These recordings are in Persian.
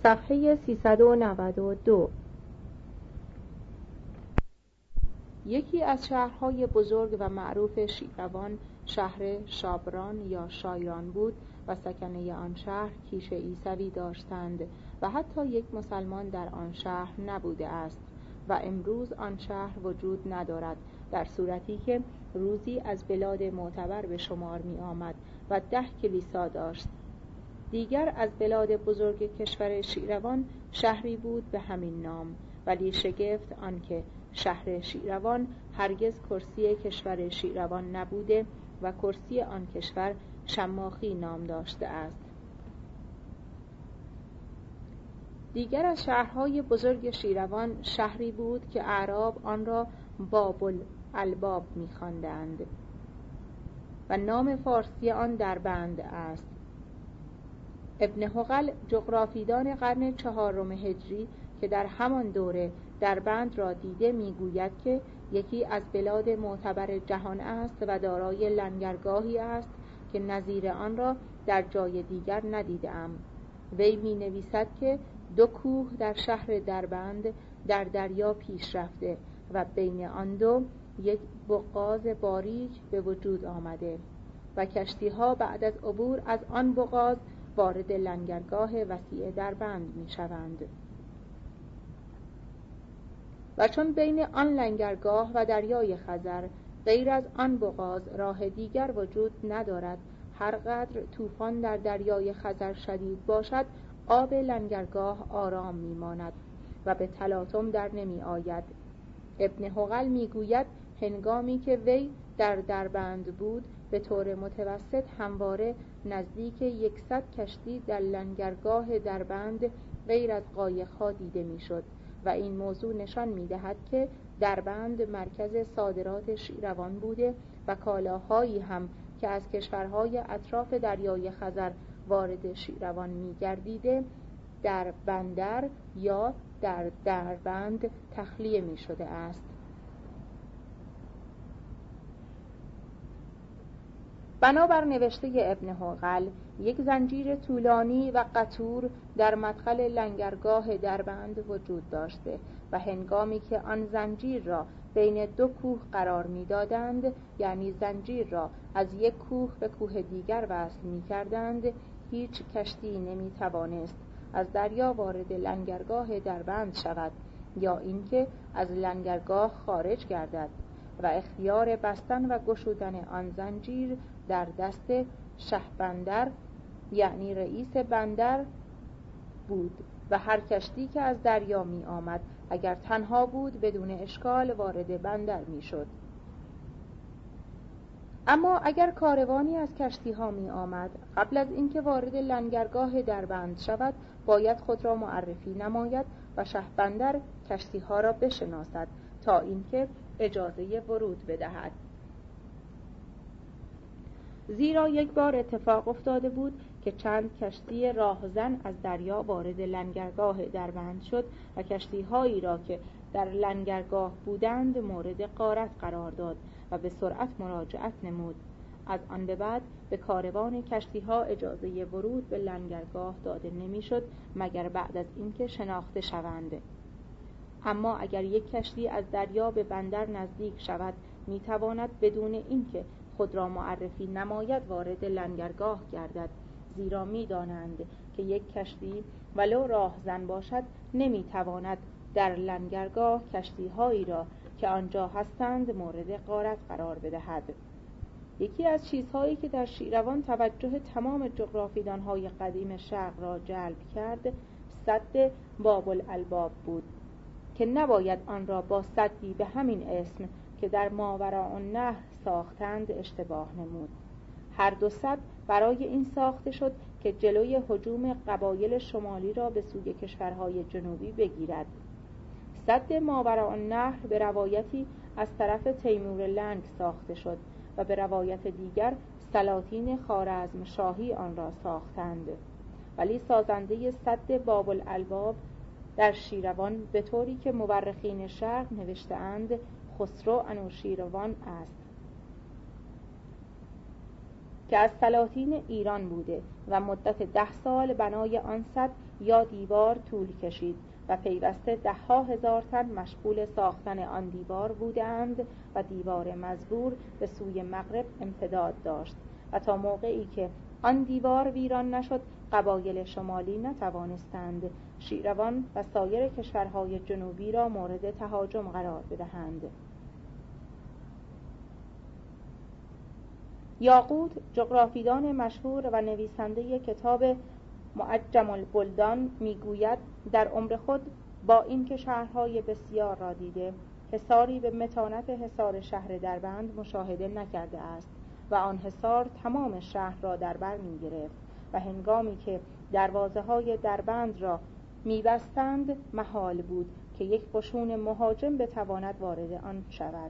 صفحه 392. یکی از شهرهای بزرگ و معروف شیروان شهر شابران یا شایران بود و سکنه آن شهر کیش عیسوی داشتند و حتی یک مسلمان در آن شهر نبوده است و امروز آن شهر وجود ندارد، در صورتی که روزی از بلاد معتبر به شمار می آمد و 10 کلیسا داشت. دیگر از بلاد بزرگ کشور شیروان شهری بود به همین نام، ولی شگفت آنکه شهر شیروان هرگز کرسی کشور شیروان نبوده و کرسی آن کشور شماخی نام داشته است. دیگر از شهرهای بزرگ شیروان شهری بود که اعراب آن را باب‌الالباب می‌خواندند و نام فارسی آن دربند است. ابن حقل جغرافیدان قرن 4 هجری که در همان دوره دربند را دیده میگوید که یکی از بلاد معتبر جهان است و دارای لنگرگاهی است که نظیر آن را در جای دیگر ندیدم. وی می نویسد که 2 کوه در شهر دربند در دریا پیش رفته و بین آن دو یک بغاز باریک به وجود آمده و کشتی‌ها بعد از عبور از آن بغاز وارد لنگرگاه وسیع دربند می شوند. و چون بین آن لنگرگاه و دریای خزر غیر از آن بغاز راه دیگر وجود ندارد، هر قدر طوفان در دریای خزر شدید باشد آب لنگرگاه آرام می ماند و به تلاطم در نمی آید. ابن حقل می گوید هنگامی که وی در دربند بود به طور متوسط همواره نزدیک 100 کشتی در لنگرگاه دربند غیر از قایق‌ها دیده می‌شد و این موضوع نشان می‌دهد که دربند مرکز صادرات شیروان بوده و کالاهایی هم که از کشورهای اطراف دریای خزر وارد شیروان می‌گردیده در بندر یا در دربند تخلیه می‌شده است. بنابر نوشته ابن حقل یک زنجیر طولانی و قطور در مدخل لنگرگاه دربند وجود داشته و هنگامی که آن زنجیر را بین 2 کوه قرار می‌دادند، یعنی زنجیر را از یک کوه به کوه دیگر وصل می‌کردند، هیچ کشتی نمی‌توانست از دریا وارد لنگرگاه دربند شود یا اینکه از لنگرگاه خارج گردد و اختیار بستن و گشودن آن زنجیر در دست شهبندر یعنی رئیس بندر بود و هر کشتی که از دریا می آمد اگر تنها بود بدون اشکال وارد بندر می شد. اما اگر کاروانی از کشتی ها می آمد قبل از اینکه وارد لنگرگاه دربند شود باید خود را معرفی نماید و شهبندر کشتی ها را بشناسد تا اینکه اجازه ورود بدهد. زیرا یک بار اتفاق افتاده بود که چند کشتی راهزن از دریا وارد لنگرگاه دربند شد و کشتی‌هایی را که در لنگرگاه بودند مورد غارت قرار داد و به سرعت مراجعت نمود. از آن به بعد به کاروان کشتی‌ها اجازه ورود به لنگرگاه داده نمی‌شد مگر بعد از اینکه شناخته شوند. اما اگر یک کشتی از دریا به بندر نزدیک شود می‌تواند بدون اینکه خود را معرفی نماید وارد لنگرگاه گردد، زیرا می‌دانند که یک کشتی ولو راهزن باشد نمی‌تواند در لنگرگاه کشتی‌هایی را که آنجا هستند مورد غارت قرار بدهد. یکی از چیزهایی که در شیروان توجه تمام جغرافیدان‌های قدیم شرق را جلب کرد سد باب‌الالباب بود که نباید آن را با سدی به همین اسم که در ماوراءالنهر ساختند اشتباه نمود. هر 2 سد برای این ساخته شد که جلوی هجوم قبایل شمالی را به سوی کشورهای جنوبی بگیرد. سد ماوراءالنهر به روایتی از طرف تیمور لنگ ساخته شد و به روایت دیگر سلاطین خوارزم شاهی آن را ساختند، ولی سازنده سد باب‌الالباب در شیروان به طوری که مورخین شرق نوشته‌اند خسرو انوشیروان است. که از سلاطین ایران بوده و مدت 10 سال بنای آن سد یا دیوار طول کشید و پیوسته 10,000 تن مشغول ساختن آن دیوار بودند و دیوار مزبور به سوی مغرب امتداد داشت و تا موقعی که آن دیوار ویران نشد قبایل شمالی نتوانستند شیروان و سایر کشورهای جنوبی را مورد تهاجم قرار بدهند. یاقوت جغرافیدان مشهور و نویسنده کتاب معجم البلدان میگوید در عمر خود با اینکه شهرهای بسیار را دیده حصاری به متانت حصار شهر دربند مشاهده نکرده است و آن حصار تمام شهر را در بر می‌گرفت و هنگامی که دروازه‌های دربند را می‌بستند محال بود که یک قشون مهاجم بتواند وارد آن شود.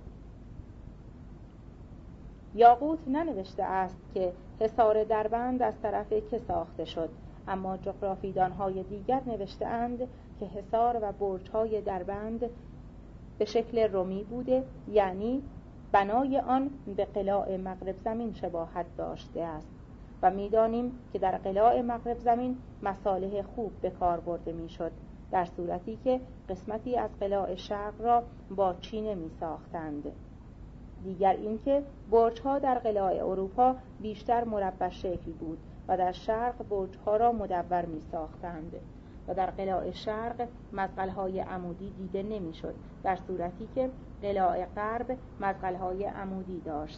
یاقوت ننوشته است که حصار دربند از طرف که ساخته شد، اما جغرافیدان‌های دیگر نوشته‌اند که حصار و برج‌های دربند به شکل رومی بوده، یعنی بنای آن به قلاع مغرب زمین شباهت داشته است و می‌دانیم که در قلاع مغرب زمین مصالح خوب به کار برده می‌شد، در صورتی که قسمتی از قلاع شرق را با چینه می‌ساختند. دیگر اینکه برج‌ها در قلاع اروپا بیشتر مربع شکل بود و در شرق برج‌ها را مدور می‌ساختند و در قلاع شرق مزغل‌های عمودی دیده نمی‌شد، در صورتی که قلاع غرب مزغل‌های عمودی داشت.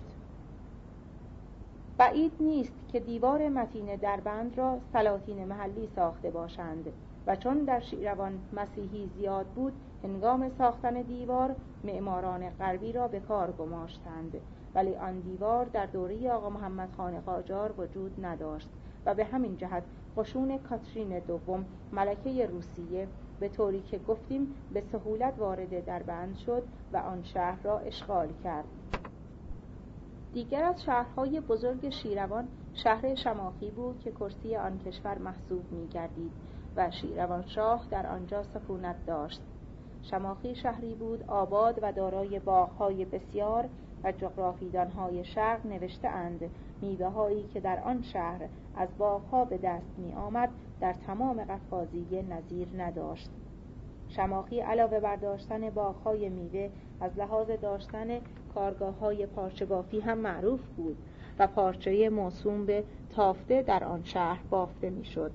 بعید نیست که دیوار متین دربند را سلاطین محلی ساخته باشند و چون در شیروان مسیحی زیاد بود هنگام ساختن دیوار معماران غربی را به کار گماشتند، ولی آن دیوار در دوره آقا محمد خان قاجار وجود نداشت و به همین جهت قشون کاترین دوم ملکه روسیه به طوری که گفتیم به سهولت وارد دربند شد و آن شهر را اشغال کرد. دیگر از شهرهای بزرگ شیروان شهر شماخی بود که کرسی آن کشور محسوب می‌گردید و شیروانشاه در آنجا سکونت داشت. شماخی شهری بود آباد و دارای باغ‌های بسیار و جغرافیدان‌های شرق نوشته‌اند میوه‌هایی که در آن شهر از باغ‌ها به دست می‌آمد در تمام قفقازیه نظیر نداشت. شماخی علاوه بر داشتن باغ‌های میوه از لحاظ داشتن کارگاه‌های پارچه بافی هم معروف بود و پارچه موسوم به تافته در آن شهر بافته می‌شد.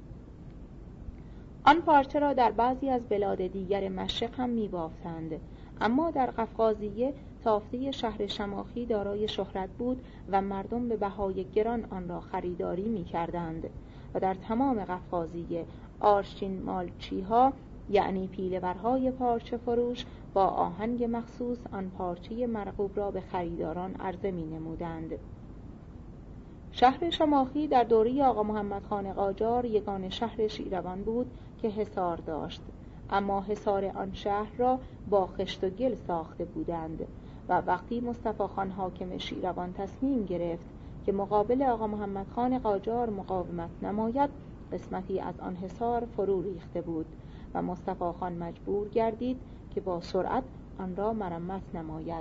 آن پارچه را در بعضی از بلاد دیگر مشرق هم می‌بافتند، اما در قفقازیه تافته شهر شماخی دارای شهرت بود و مردم به بهای گران آن را خریداری می‌کردند و در تمام قفقازیه آرشین مالچی‌ها یعنی پیله‌ورهای پارچه فروش با آهنگ مخصوص آن پارچه مرغوب را به خریداران عرضه می‌نمودند. شهر شماخی در دوره آقا محمد خان قاجار یگان شهر شیروان بود که حصار داشت، اما حصار آن شهر را با خشت و گل ساخته بودند و وقتی مصطفی خان حاکم شیروان تصمیم گرفت که مقابل آقا محمد خان قاجار مقاومت نماید، قسمتی از آن حصار فرو ریخته بود و مصطفی خان مجبور گردید که با سرعت آن را مرمت نماید.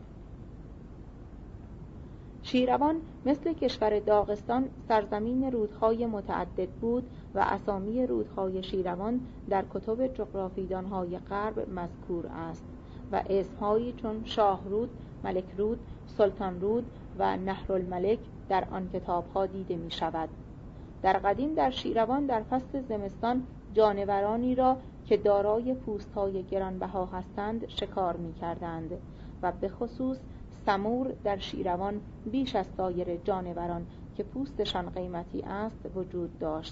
شیروان مثل کشور داغستان سرزمین رودهای متعدد بود و اسامی رودهای شیروان در کتب جغرافیدانهای غرب مذکور است و اسمهایی چون شاه رود، ملک رود، سلطان رود و نهرالملک در آن کتابها دیده می شود. در قدیم در شیروان در فصل زمستان جانورانی را که دارای پوست‌های گرانبها هستند شکار می‌کردند و به خصوص سمور در شیروان بیش از سایر جانوران که پوستشان قیمتی است وجود داشت.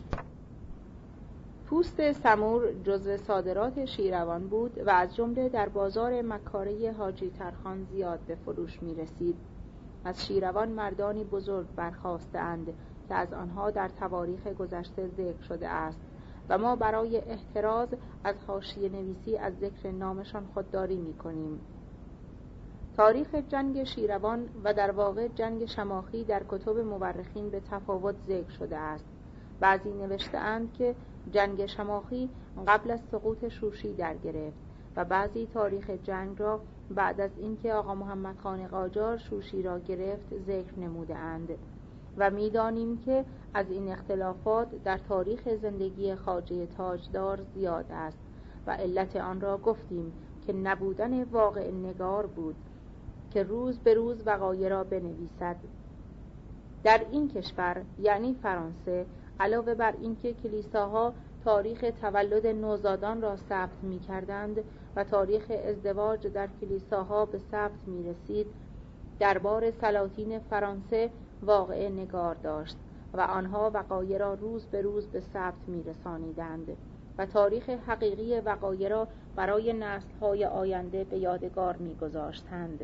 پوست سمور جزو صادرات شیروان بود و از جمله در بازار مکاره حاجی ترخان زیاد به فروش می‌رسید. از شیروان مردانی بزرگ برخاسته‌اند که از آنها در تواریخ گذشته ذکر شده است و ما برای احتراز از حاشیه نویسی از ذکر نامشان خودداری می‌کنیم. تاریخ جنگ شیروان و در واقع جنگ شماخی در کتب مورخین به تفاوت ذکر شده است. بعضی نوشته‌اند که جنگ شماخی قبل از سقوط شوشی در گرفت و بعضی تاریخ جنگ را بعد از اینکه آقا محمد خان قاجار شوشی را گرفت ذکر نموده‌اند. و می‌دانیم که از این اختلافات در تاریخ زندگی خواجه تاجدار زیاد است و علت آن را گفتیم که نبودن واقع نگار بود که روز به روز وقایع را بنویسد. در این کشور یعنی فرانسه، علاوه بر اینکه کلیساها تاریخ تولد نوزادان را ثبت می‌کردند و تاریخ ازدواج در کلیساها به ثبت می‌رسید، دربار سلاطین فرانسه واقع نگار داشت و آنها وقایع را روز به روز به ثبت می‌رسانیدند و تاریخ حقیقی وقایع را برای نسل‌های آینده به یادگار می‌گذاشتند.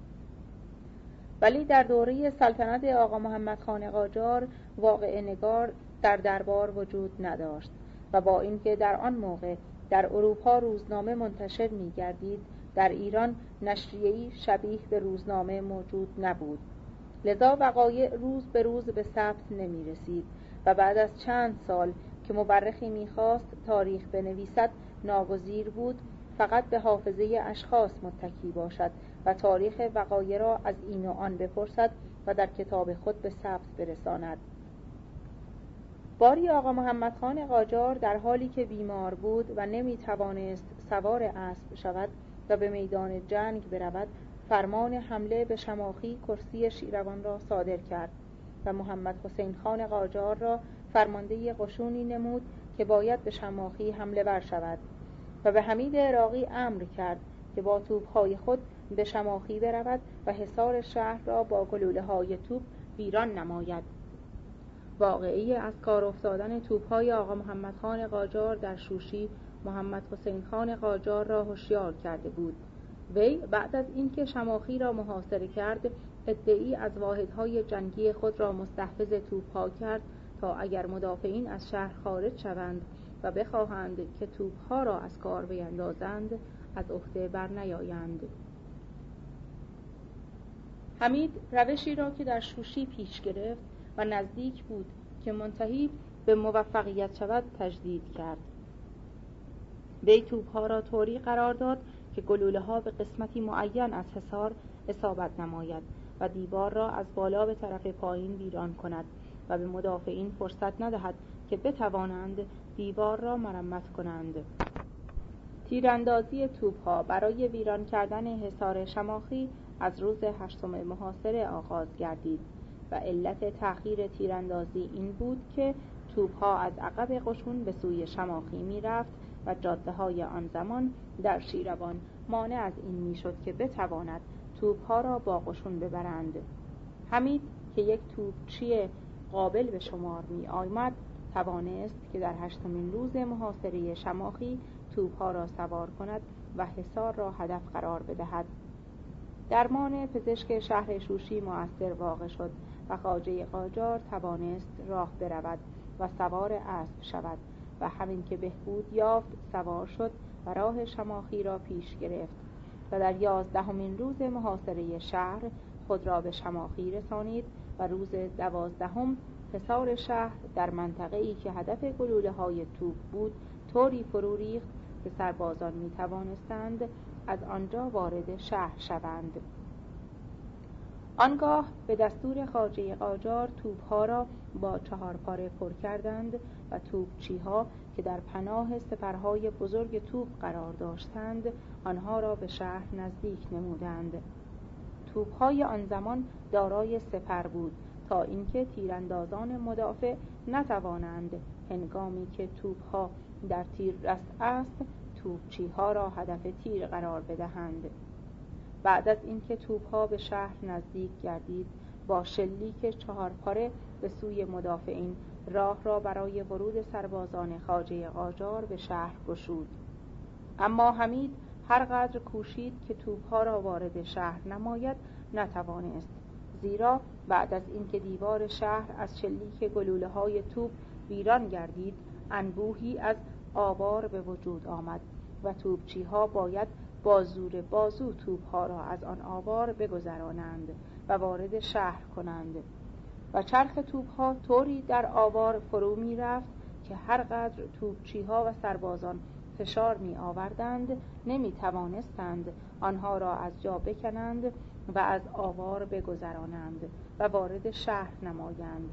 ولی در دوره سلطنت آقا محمد خان قاجار واقع نگار در دربار وجود نداشت و با اینکه در آن موقع در اروپا روزنامه منتشر می‌گردید، در ایران نشریه‌ای شبیه به روزنامه موجود نبود. لذا وقایع روز به روز به ثبت نمی‌رسید و بعد از چند سال که مورخی می‌خواست تاریخ بنویسد، ناگزیر بود فقط به حافظه اشخاص متکی باشد و تاریخ وقایع را از این و آن بپرسد و در کتاب خود به ثبت برساند. باری آقا محمد خان قاجار در حالی که بیمار بود و نمی‌توانست سوار اسب شود و به میدان جنگ برود، فرمان حمله به شماخی کرسی شیروان را صادر کرد و محمد حسین خان قاجار را فرمانده قشونی نمود که باید به شماخی حمله ور شود و به حمید عراقی امر کرد که با توپ‌های خود به شماخی برود و حصار شهر را با گلوله‌های توپ ویران نماید. واقعی از کار افتادن توپ‌های آقا محمد خان قاجار در شوشی محمد حسین خان قاجار را هوشیار کرده بود. وی بعد از اینکه شماخی را محاصره کرد، ادعی از واحدهای جنگی خود را مستحفظ توپ‌ها کرد تا اگر مدافعین از شهر خارج شوند و بخواهند که توپ‌ها را از کار بیندازند، از عهده بر نیایند. حمید روشی را که در شوشی پیش گرفت و نزدیک بود که منتهی به موفقیت شود تجدید کرد. وی توپ‌ها را طوری قرار داد که گلوله‌ها به قسمتی معین از حصار اصابت نماید و دیوار را از بالا به طرف پایین ویران کند و به مدافعین فرصت ندهد که بتوانند دیوار را مرمت کنند. تیراندازی توپ‌ها برای ویران کردن حصار شماخی از روز 8 محاصره آغاز گردید و علت تأخیر تیراندازی این بود که توپ‌ها از عقب قشون به سوی شماخی می‌رفت و جاده‌های آن زمان در شیروان مانع از این می‌شد که بتواند توپ‌ها را با قشون ببرند. حمید که یک توپچی قابل به شمار می‌آمد، توانست که در 8مین روز محاصره شماخی توپ‌ها را سوار کند و حصار را هدف قرار بدهد. درمان پزشک شهر شوشی مؤثر واقع شد و خواجه قاجار توانست راه برود و سوار اسب شود و همین که بهبود یافت سوار شد و راه شماخی را پیش گرفت و در 11مین روز محاصره شهر خود را به شماخی رسانید و روز 12 حصار شهر در منطقه‌ای که هدف گلوله‌های توپ بود طوری فرو ریخت که سربازان می توانستند از آنجا وارد شهر شوند. آنگاه به دستور خواجه قاجار توپ‌ها را با 4 پاره پر کردند و توپچی‌ها که در پناه سپرهای بزرگ توپ قرار داشتند آنها را به شهر نزدیک نمودند. توپ‌های آن زمان دارای سپر بود تا اینکه تیراندازان مدافع نتوانند هنگامی که توپ‌ها در تیر رس است توپچی‌ها را هدف تیر قرار بدهند. بعد از اینکه توپ‌ها به شهر نزدیک گردید با شلیک 4 پاره به سوی مدافعین راه را برای ورود سربازان خواجه قاجار به شهر گشود. اما حمید هر قدر کوشید که توپ‌ها را وارد شهر نماید نتوانست، زیرا بعد از اینکه دیوار شهر از شلیک گلوله‌های توپ ویران گردید انبوهی از آوار به وجود آمد و توپچی‌ها باید با زور بازو توپ‌ها را از آن آوار بگذرانند و وارد شهر کنند و چرخ توپ‌ها طوری در آوار فرو می‌رفت که هر قدر توپچی‌ها و سربازان فشار می آوردند نمی توانستند آنها را از جا بکنند و از آوار بگذرانند و وارد شهر نمایند.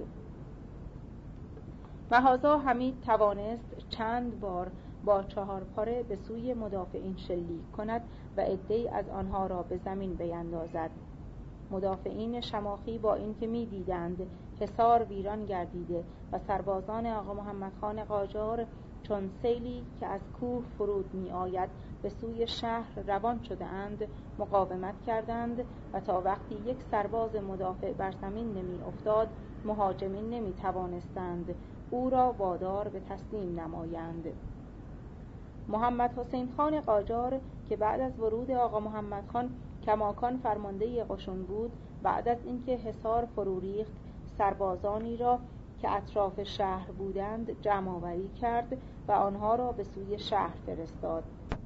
مهازا حمید توانست چند بار با 4 پاره به سوی مدافعین شلیک کند و عده‌ای از آنها را به زمین بیندازد. مدافعین شماخی با اینکه می‌دیدند حصار ویران گردیده و سربازان آقا محمد خان قاجار چون سیلی که از کوه فرود می آید به سوی شهر روان شده اند، مقاومت کردند و تا وقتی یک سرباز مدافع بر زمین نمی افتاد، مهاجمین نمی توانستند او را وادار به تسلیم نمایند. محمد حسین خان قاجار که بعد از ورود آقا محمد خان کماکان فرمانده قشون بود، بعد از اینکه حصار فرو ریخت، سربازانی را که اطراف شهر بودند جمع آوری کرد و آنها را به سوی شهر فرستاد.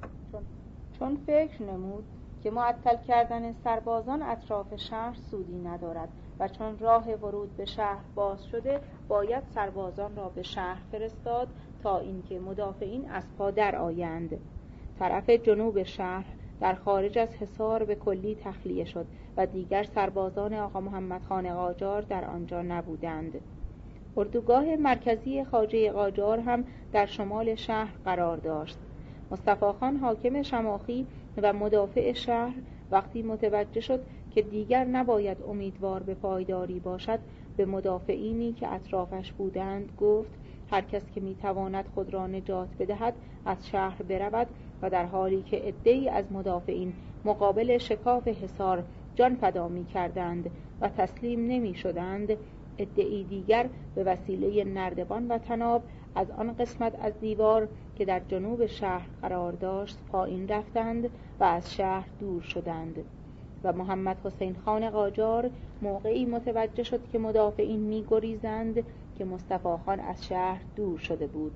چون فکر نمود که معطل کردن سربازان اطراف شهر سودی ندارد و چون راه ورود به شهر باز شده، باید سربازان را به شهر فرستاد تا اینکه مدافعین از پا در آیند. طرف جنوب شهر در خارج از حصار به کلی تخلیه شد و دیگر سربازان آقا محمد خان قاجار در آنجا نبودند. اردوگاه مرکزی خواجه قاجار هم در شمال شهر قرار داشت. مصطفی خان حاکم شماخی و مدافع شهر وقتی متوجه شد که دیگر نباید امیدوار به پایداری باشد، به مدافعینی که اطرافش بودند گفت هر کس که میتواند خود را نجات بدهد از شهر برود و در حالی که عده‌ای از مدافعین مقابل شکاف حصار جان فدا می‌کردند و تسلیم نمی‌شدند، عده‌ای دیگر به وسیله نردبان و طناب از آن قسمت از دیوار که در جنوب شهر قرار داشت پایین رفتند و از شهر دور شدند و محمد حسین خان قاجار موقعی متوجه شد که مدافعین می‌گریزند که مصطفی خان از شهر دور شده بود.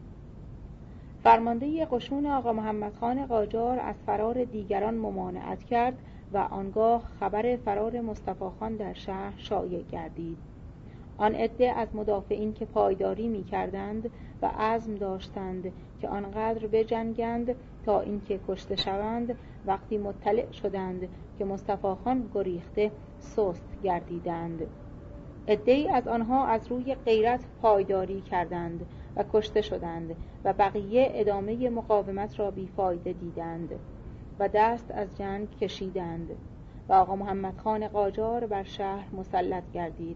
فرمانده قشون آقا محمد خان قاجار از فرار دیگران ممانعت کرد و آنگاه خبر فرار مصطفی خان در شهر شایع گردید. آن عده از مدافعین که پایداری می کردند و عزم داشتند که آنقدر بجنگند تا اینکه کشته شوند، وقتی مطلع شدند که مصطفی خان گریخته، سست گردیدند. عده‌ای از آنها از روی غیرت پایداری کردند و کشته شدند و بقیه ادامه مقاومت را بیفایده دیدند و دست از جنگ کشیدند و آقا محمد خان قاجار بر شهر مسلط گردید.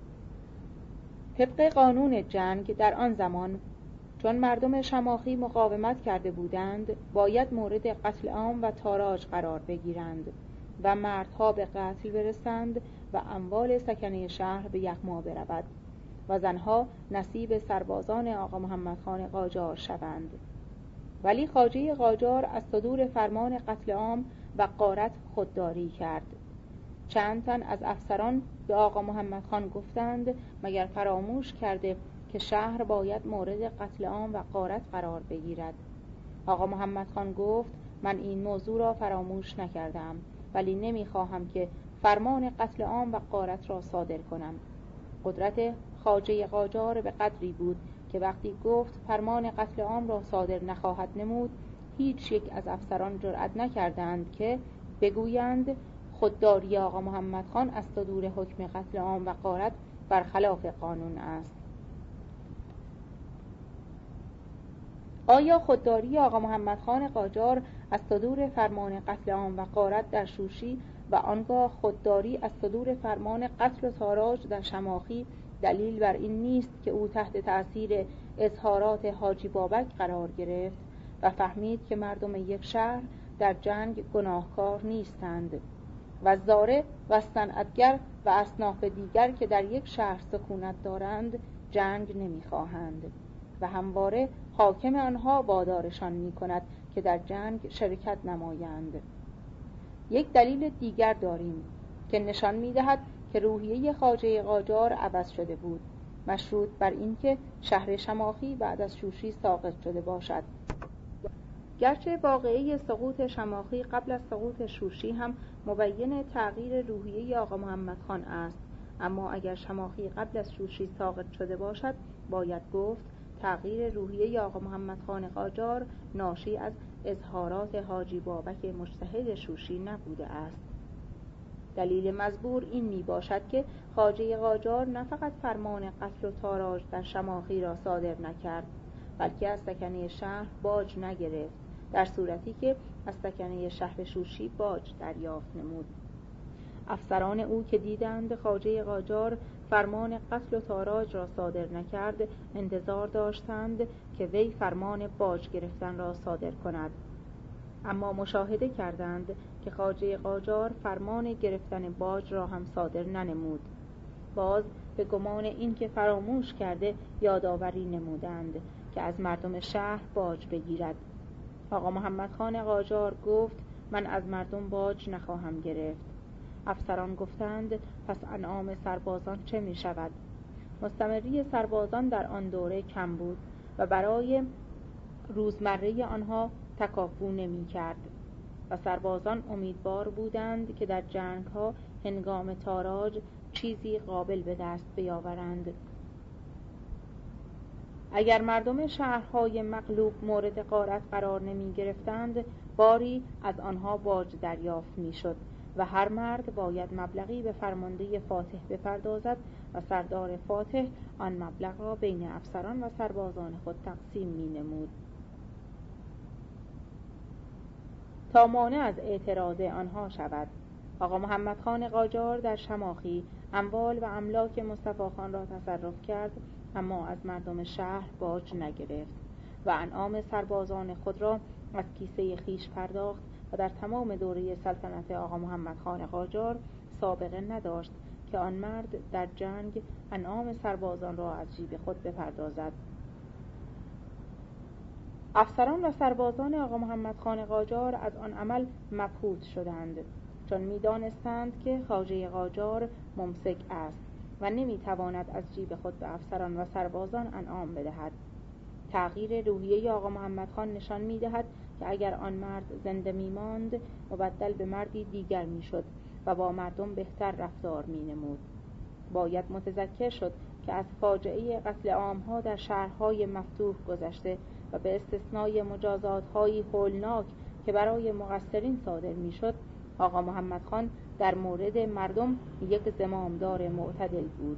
طبق قانون جنگ در آن زمان چون مردم شماخی مقاومت کرده بودند، باید مورد قتل عام و تاراج قرار بگیرند و مردها به قتل برسند و اموال سکنه شهر به یغما برود و زنها نصیب سربازان آقا محمد خان قاجار شوند. ولی خواجه قاجار از صدور فرمان قتل عام و غارت خودداری کرد. چند تن از افسران به آقا محمد خان گفتند مگر فراموش کرده که شهر باید مورد قتل عام و غارت قرار بگیرد؟ آقا محمد خان گفت من این موضوع را فراموش نکردم، ولی نمیخواهم که فرمان قتل عام و غارت را صادر کنم. قدرت خواجه قاجار به قدری بود که وقتی گفت فرمان قتل عام را صادر نخواهد نمود، هیچ یک از افسران جرأت نکردند که بگویند خودداری آقا محمد خان از صدور حکم قتل عام و غارت برخلاف قانون است. آیا خودداری آقا محمد خان قاجار از صدور فرمان قتل عام و غارت در شوشی و آنگاه خودداری از صدور فرمان قتل و تاراج در شماخی دلیل بر این نیست که او تحت تأثیر اظهارات حاجی بابک قرار گرفت و فهمید که مردم یک شهر در جنگ گناهکار نیستند و زاره و صنعتگر و اصناف دیگر که در یک شهر سکونت دارند جنگ نمی‌خواهند و همواره حاکم آنها وادارشان می‌کند که در جنگ شرکت نمایند. یک دلیل دیگر داریم که نشان می‌دهد که روحیه خواجه قاجار عوض شده بود، مشروط بر اینکه شهر شماخی بعد از شوشی ساقط شده باشد. گرچه واقعه سقوط شماخی قبل از سقوط شوشی هم مبین تغییر روحیه آقا محمد خان است، اما اگر شماخی قبل از شوشی ساقط شده باشد، باید گفت تغییر روحیه آقا محمد خان قاجار ناشی از اظهارات حاجی بابک مجتهد شوشی نبوده است. دلیل مزبور این می باشد که خواجه قاجار نه فقط فرمان قتل و تاراج در شماخی را صادر نکرد، بلکه از سکنه شهر باج نگرفت، در صورتی که از سکنه شهر شوشی باج دریافت نمود. افسران او که دیدند خواجه قاجار فرمان قتل و تاراج را صادر نکرد، انتظار داشتند که وی فرمان باج گرفتن را صادر کند، اما مشاهده کردند که خواجه قاجار فرمان گرفتن باج را هم صادر ننمود. باز به گمان این که فراموش کرده یادآوری نمودند که از مردم شهر باج بگیرد. آقا محمد خان قاجار گفت من از مردم باج نخواهم گرفت. افسران گفتند پس انعام سربازان چه می شود؟ مستمری سربازان در آن دوره کم بود و برای روزمره آنها تکافو نمی کرد و سربازان امیدوار بودند که در جنگ ها هنگام تاراج چیزی قابل به دست بیاورند. اگر مردم شهرهای مغلوب مورد غارت قرار نمی گرفتند، باری از آنها باج دریافت می شد و هر مرد باید مبلغی به فرمانده فاتح بپردازد و سردار فاتح آن مبلغ را بین افسران و سربازان خود تقسیم می نمود تا مانع از اعتراض آنها شود. آقا محمد خان قاجار در شماخی اموال و املاک مصطفی خان را تصرف کرد، اما از مردم شهر باج نگرفت و انعام سربازان خود را از کیسه خیش پرداخت و در تمام دوره سلطنت آقا محمد خان قاجار سابقه نداشت که آن مرد در جنگ انعام سربازان را از جیب خود بپردازد. افسران و سربازان آقا محمد خان قاجار از آن عمل مبهوت شدند، چون می‌دانستند که خواجه قاجار ممسک است و نمی‌تواند از جیب خود به افسران و سربازان انعام بدهد. تغییر روحیه آقا محمد خان نشان می‌دهد که اگر آن مرد زنده می‌ماند مبدل به مردی دیگر می‌شد و با مردم بهتر رفتار می‌نمود. باید متذکر شد که از فاجعه قتل عام‌ها در شهرهای مفتوح گذشته و به استثنای مجازات‌های هولناک که برای مقصرین صادر می‌شد، آقا محمد خان در مورد مردم یک زمامدار معتدل بود.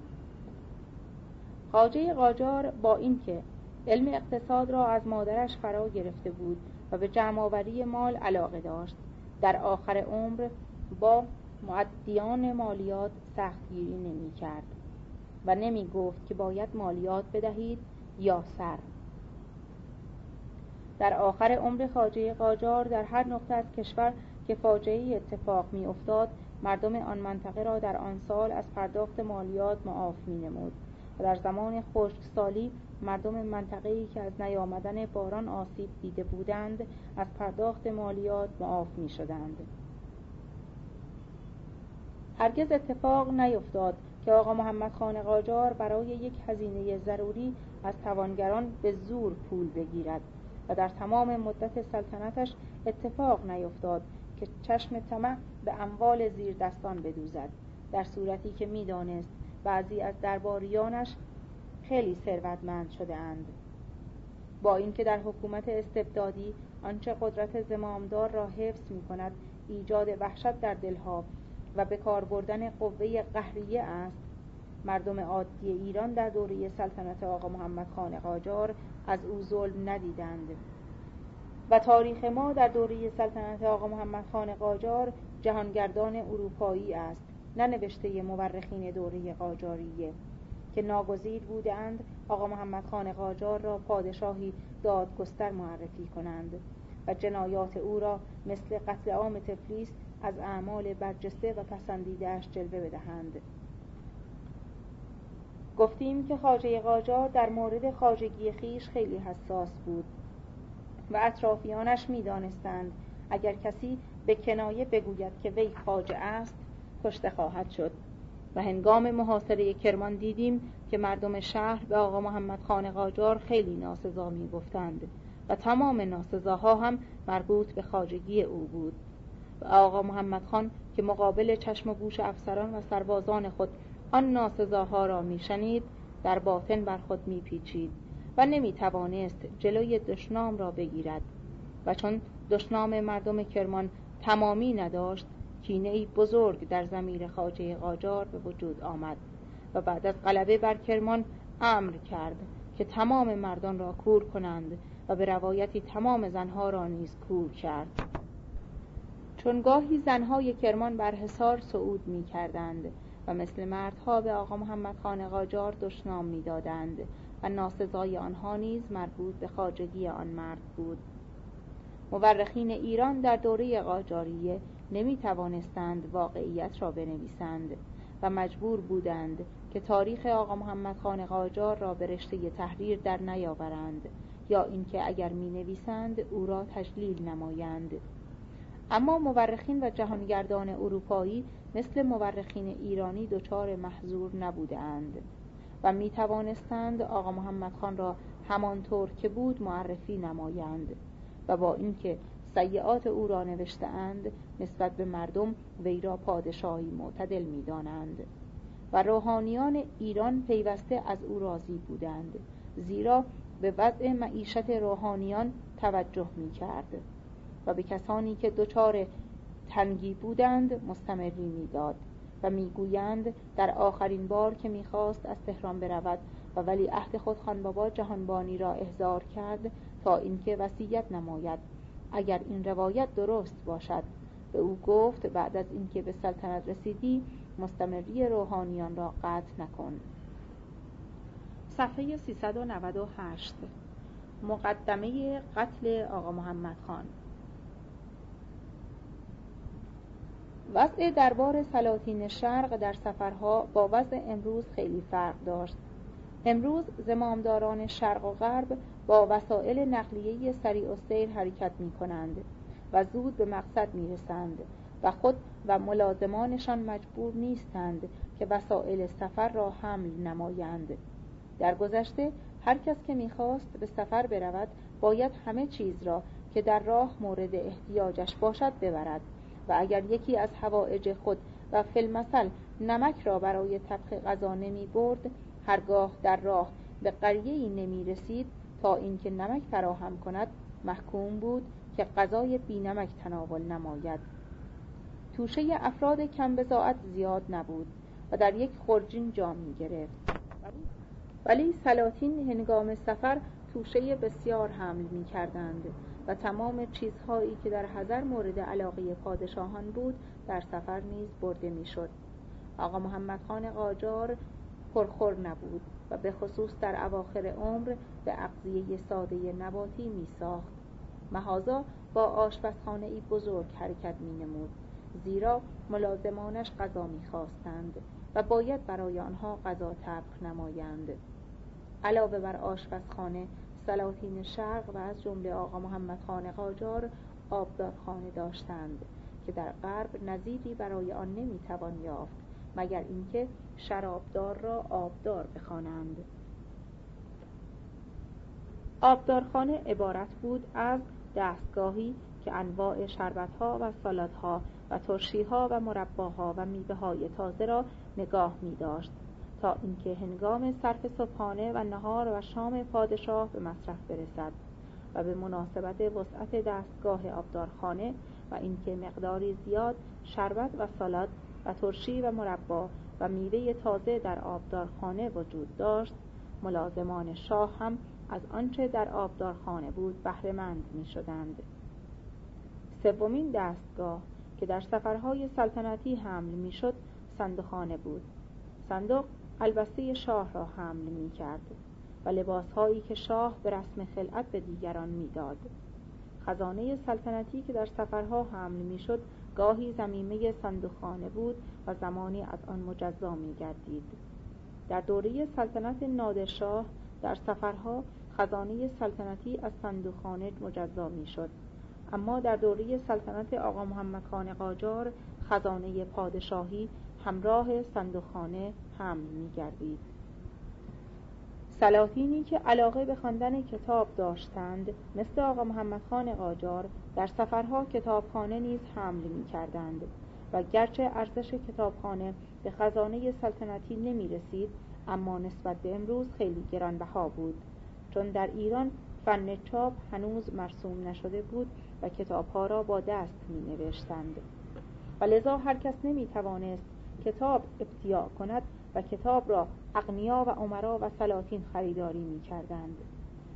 خواجه قاجار با اینکه علم اقتصاد را از مادرش فرا گرفته بود و به جمع‌آوری مال علاقه داشت، در آخر عمر با مؤدیان مالیات سختگیری نمی کرد و نمی گفت که باید مالیات بدهید یا سر. در آخر عمر خواجه قاجار در هر نقطه از کشور که فاجعه اتفاق می افتاد، مردم آن منطقه را در آن سال از پرداخت مالیات معاف می نمود و در زمان خشکسالی مردم منطقه‌ای که از نیامدن باران آسیب دیده بودند از پرداخت مالیات معاف می شدند. هرگز اتفاق نیفتاد که آقا محمد خان قاجار برای یک هزینه ضروری از توانگران به زور پول بگیرد و در تمام مدت سلطنتش اتفاق نیفتاد که چشم طمع به اموال زیر دستان بدوزد، در صورتی که می‌دانست بعضی از درباریانش خیلی ثروتمند شده اند. با اینکه در حکومت استبدادی آنچه قدرت زمامدار را حفظ می‌کند ایجاد وحشت در دلها و به کار بردن قوه قهریه است، مردم عادی ایران در دوره سلطنت آقا محمد خان قاجار از او ظلم ندیدند و تاریخ ما در دوره سلطنت آقا محمد خان قاجار جهانگردان اروپایی است، نه نوشته مورخین دوره قاجاریه که ناگزیر بودند آقا محمد خان قاجار را پادشاهی دادگستر معرفی کنند و جنایات او را مثل قتل عام تفلیس از اعمال برجسته و پسندیده‌اش جلوه بدهند. گفتیم که خواجه قاجار در مورد خواجگی خیش خیلی حساس بود و اطرافیانش می‌دانستند اگر کسی به کنایه بگوید که وی خواجه است کشته خواهد شد و هنگام محاصره کرمان دیدیم که مردم شهر به آقا محمد خان قاجار خیلی ناسزا می‌گفتند و تمام ناسزاها هم مربوط به خواجگی او بود و آقا محمد خان که مقابل چشم و گوش افسران و سربازان خود آن ناسزاها را میشنید در باطن بر خود میپیچید و نمیتوانست جلوی دشنام را بگیرد و چون دشنام مردم کرمان تمامی نداشت کینه‌ای بزرگ در ضمیر خواجه قاجار به وجود آمد و بعد از غلبه بر کرمان امر کرد که تمام مردان را کور کنند و به روایتی تمام زنها را نیز کور کرد. چون گاهی زنهای کرمان بر حصار صعود می کردند و مثل مردها به آقا محمد خان قاجار دشنام می دادند و ناسزای آنها نیز مربوط به خواجگی آن مرد بود. مورخین ایران در دوره قاجاریه نمی توانستند واقعیت را بنویسند و مجبور بودند که تاریخ آقا محمد خان قاجار را به رشته تحریر در نیاورند یا اینکه اگر می نویسند او را تجلیل نمایند. اما مورخین و جهانگردان اروپایی مثل مورخین ایرانی دچار محظور نبودند و می توانستند آقا محمد خان را همانطور که بود معرفی نمایند و با اینکه سیئات او را نوشته‌اند نسبت به مردم وی را پادشاهی معتدل می دانند و روحانیان ایران پیوسته از او راضی بودند، زیرا به وضع معیشت روحانیان توجه می کرد و به کسانی که دچار تنگی بودند مستمری می داد و می گویند در آخرین بار که می خواست از تهران برود و ولی عهد خود خان بابا جهانبانی را احضار کرد تا اینکه وصیت نماید. اگر این روایت درست باشد به او گفت بعد از اینکه به سلطنت رسیدی مستمری روحانیان را قطع نکن. صفحه 398. مقدمه قتل آقا محمد خان. وضع دربار سلاطین شرق در سفرها با وضع امروز خیلی فرق داشت. امروز زمامداران شرق و غرب با وسایل نقلیه سریع السیر حرکت می کنند و زود به مقصد می رسند و خود و ملازمانشان مجبور نیستند که وسایل سفر را حمل نمایند. در گذشته هر کس که می خواست به سفر برود باید همه چیز را که در راه مورد احتیاجش باشد ببرد و اگر یکی از حوائج خود و فی المثل نمک را برای طبخ غذا نمی برد هرگاه در راه به قریه‌ای نمی رسید تا اینکه نمک فراهم کند محکوم بود که غذای بی نمک تناول نماید. توشه افراد کم بضاعت زیاد نبود و در یک خرجین جا می گرفت، ولی سلاطین هنگام سفر توشه بسیار حمل می کردند و تمام چیزهایی که در حضر مورد علاقه پادشاهان بود در سفر نیز برده می شد. آقا محمد خان قاجار پرخور نبود و به خصوص در اواخر عمر به اغذیه ساده نباتی می ساخت. محاذا با آشپزخانه‌ای بزرگ حرکت می نمود، زیرا ملازمانش غذا می خواستند و باید برای آنها غذا طبخ نمایند. علاوه بر آشپزخانه سلاطین شرق و از جمله آقا محمد خان قاجار آبدارخانه داشتند که در غرب نظیری برای آن نمی توان یافت مگر اینکه شرابدار را آبدار بخوانند. آبدارخانه عبارت بود از دستگاهی که انواع شربت‌ها و سالادها و ترشی‌ها و مرباها و میوه‌های تازه را نگاه می داشت تا اینکه هنگام صرف صبحانه و نهار و شام پادشاه به مصرف برسد و به مناسبت وسعت دستگاه آبدارخانه و اینکه مقداری زیاد شربت و سالاد و ترشی و مربا و میوه تازه در آبدارخانه وجود داشت، ملازمان شاه هم از آنچه در آبدارخانه بود بهره مند می شدند. سومین دستگاه که در سفرهای سلطنتی حمل می شد صندوقخانه بود. صندوق البسه شاه را حمل می کرد و لباسهایی که شاه به رسم خلعت به دیگران می داد. خزانه سلطنتی که در سفرها حمل می شد گاهی ضمیمه صندوقخانه بود و زمانی از آن مجزا می گردید. در دوره سلطنت نادرشاه در سفرها خزانه سلطنتی از صندوقخانه مجزا می شد، اما در دوره سلطنت آقا محمد خان قاجار خزانه پادشاهی همراه صندوقخانه حمل می گردید. سلاطینی که علاقه به خواندن کتاب داشتند مثل آقا محمد خان قاجار در سفرها کتابخانه نیز حمل می کردند و گرچه ارزش کتابخانه به خزانه سلطنتی نمی رسید اما نسبت به امروز خیلی گرانبها بود، چون در ایران فن چاپ هنوز مرسوم نشده بود و کتابها را با دست می نوشتند. و لذا هر کس نمی توانست کتاب ابتیاع کند و کتاب را اغنیا و امرا و سلاطین خریداری می کردند.